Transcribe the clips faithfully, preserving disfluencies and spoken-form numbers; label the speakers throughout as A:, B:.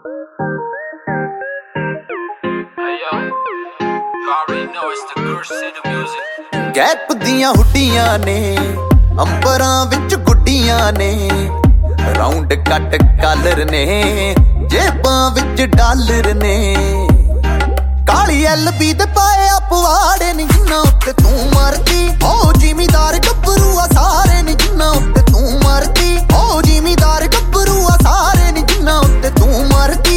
A: Gap ਦੀਆਂ ਹੁੱਡੀਆਂ ਨੇ ਅੰਬਰਾਂ ਵਿੱਚ ਗੁੱਡੀਆਂ ਨੇ, ਰਾਉਂਡ ਕੱਟ ਕਾਲਰ ਨੇ ਜੇਬਾਂ ਵਿੱਚ ਡਾਲਰ ਨੇ, ਕਾਲੀ ਐਲ ਬੀ ਦੇ ਪਾਏ ਆ ਪਵਾੜੇ ਨੀ ਜਿੰਨਾ ਉੱਤੇ ਤੂੰ ਮਰਦੀ। ਓ ਜ਼ਿਮੀਦਾਰ ਗੱਭਰੂ ਆ ਸਾਰੇ ਨੀ ਜਿੰਨਾ ਉੱਤੇ ਤੂੰ ਮਰਦੀ। ਓ ਜ਼ਿਮੀਦਾਰ ਗੱਭਰੂ ਆ ਸਾਰੇ ਨੀ ਜਿੰਨਾ ਉੱਤੇ ਤੂੰ ਮਰਦੀ।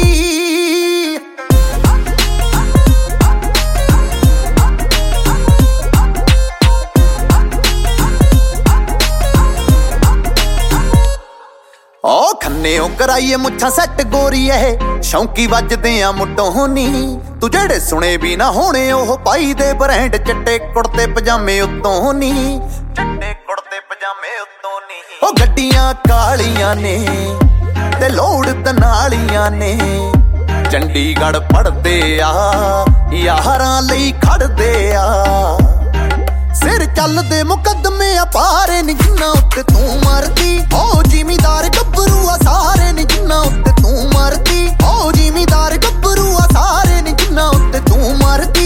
A: ਓ ਖੰਨਿਓ ਕਰਾਈਏ ਮੁੱਛਾਂ ਸੈੱਟ ਗੋਰੀ ਇਹ ਸ਼ੌਂਕੀ ਵੱਜਦੇ ਆ ਮੁੱਢੋਂ ਨੀ, ਤੂੰ ਜਿਹੜੇ ਸੁਣੇ ਵੀ ਨਾ ਹੋਣੇ ਉਹ ਪਾਈ ਦੇ ਬ੍ਰਾਂਡ ਚਿੱਟੇ ਕੁੜਤੇ ਪਜਾਮੇ ਉੱਤੋਂ ਨੀ, ਚਿੱਟੇ ਕੁੜਤੇ ਪਜਾਮੇ ਉੱਤੋਂ ਨੀ। ਓ ਗੱਡੀਆਂ ਕਾਲੀਆਂ ਨੇ ਤੇ ਲੋੜ ਤਨਾਲੀਆਂ ਨੇ, ਚੰਡੀਗੜ੍ਹ ਪੜਦੇ ਆ ਯਾਰਾਂ ਲਈ ਖੜਦੇ ਆ, ਸਿਰ ਚੱਲਦੇ ਮੁਕੱਦਮੇ ਆ ਪਾਰੇ ਨੀ ਜਿੰਨਾ ਉੱਤੇ ਤੂੰ ਮਰਦੀ। ਓ ਜ਼ਿਮੀਦਾਰ ਗੱਭਰੂ ਆ ਸਾਰੇ ਨੀ ਜਿੰਨਾ ਉੱਤੇ ਤੂੰ ਮਰਦੀ। ਓ ਜ਼ਿਮੀਦਾਰ ਗੱਭਰੂ ਆ ਸਾਰੇ ਨੀ ਜਿੰਨਾ ਉੱਤੇ ਤੂੰ ਮਰਦੀ।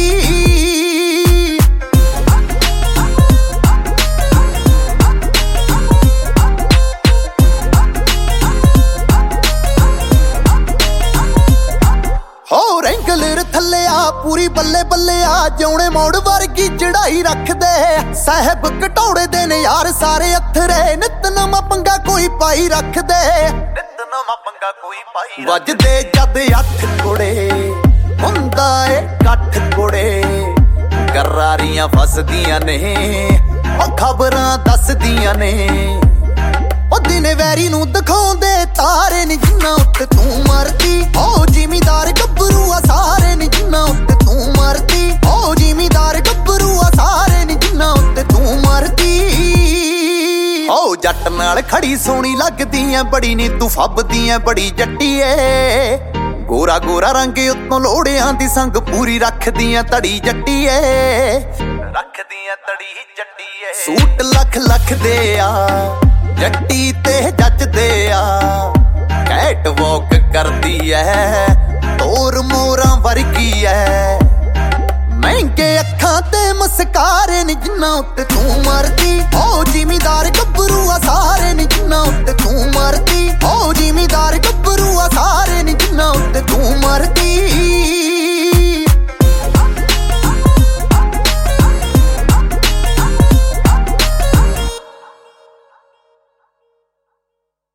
A: ਹੋ ਰੈਂਗਲਰ ਥੱਲੇ ਆ ਪੂਰੀ ਬੱਲੇ ਬੱਲੇ ਆ, ਜਿਉਣੇ ਮੋੜ ਵਰਗੀ ਚੜਾਈ ਰੱਖਦੇ, ਸਾਹਿਬ ਘਟੌੜੇ ਦੇ ਨੇ ਯਾਰ ਸਾਰੇ ਅਥਰੇ, ਨਿਤ ਨਵਾਂ ਪੰਗਾ ਕੋਈ ਪਾਈ ਰੱਖਦੇ, ਨਿਤ ਨਵਾਂ ਪੰਗਾ ਕੋਈ ਪਾਈ। ਵੱਜਦੇ ਜਦ ਅੱਠ ਕੁੜੇ ਹੁੰਦਾ ਏ ਕੱਠ ਕੁੜੇ, ਕਰਾਰੀਆਂ ਫਸਦੀਆਂ ਨੇ ਉਹ ਖਬਰਾਂ ਦੱਸਦੀਆਂ ਨੇ, ਉਹ ਦਿਨੇ ਵੈਰੀ ਨੂੰ ਦਿਖਾਉਂਦੇ ਤਾਰੇ ਨੀ ਜਿੰਨਾ ਉੱਤੇ ਤੂੰ ਮਰਦੀ। ਓ ਜ਼ਿਮੀਦਾਰ ਗੱਭਰੂ ਆ ਸਾਰੇ ਨੀ ਜਿੰਨਾ ਉੱਤੇ ਤੂੰ ਮਰਦੀ। ਓ ਜ਼ਿਮੀਦਾਰ ਗੱਭਰੂ ਆ ਸਾਰੇ ਨੀ ਜਿੰਨਾ ਉੱਤੇ ਤੂੰ ਮਰਦੀ। ਓ ਜੱਟ ਨਾਲ ਖੜੀ ਸੋਹਣੀ ਲੱਗਦੀ ਐ ਬੜੀ ਨੀ ਤੂੰ ਫੱਬਦੀ ਐ ਬੜੀ ਜੱਟੀ ਏ, ਗੋਰਾ ਗੋਰਾ ਰੰਗ ਉੱਤੋਂ ਲੋੜਿਆਂ ਦੀ ਸੰਗ ਪੂਰੀ ਰੱਖਦੀ ਐ ਤੜੀ ਜੱਟੀ ਏ, ਰੱਖਦੀ ਐ ਤੜੀ ਜੱਟੀ ਏ। ਸੂਟ ਲੱਖ ਲੱਖ ਦੇ ਆ ਜੱਟੀ ਤੇ ਜੱਜਦੇ ਆ, ਕੈਟ ਵਾਕ ਕਰਦੀ ਐ ਤੋਰ ਮੋਰਾਂ ਵਰਗੀ ਐ, ਮਹਿੰਗੇ ਅੱਖਾਂ ਤੇ ਮੁਸਕਾਰੇ ਨੀ ਜਿੰਨਾ ਉੱਤੇ ਤੂੰ ਮਰਦੀ। ਓ ਜ਼ਿਮੀਦਾਰ ਗੱਭਰੂ ਆ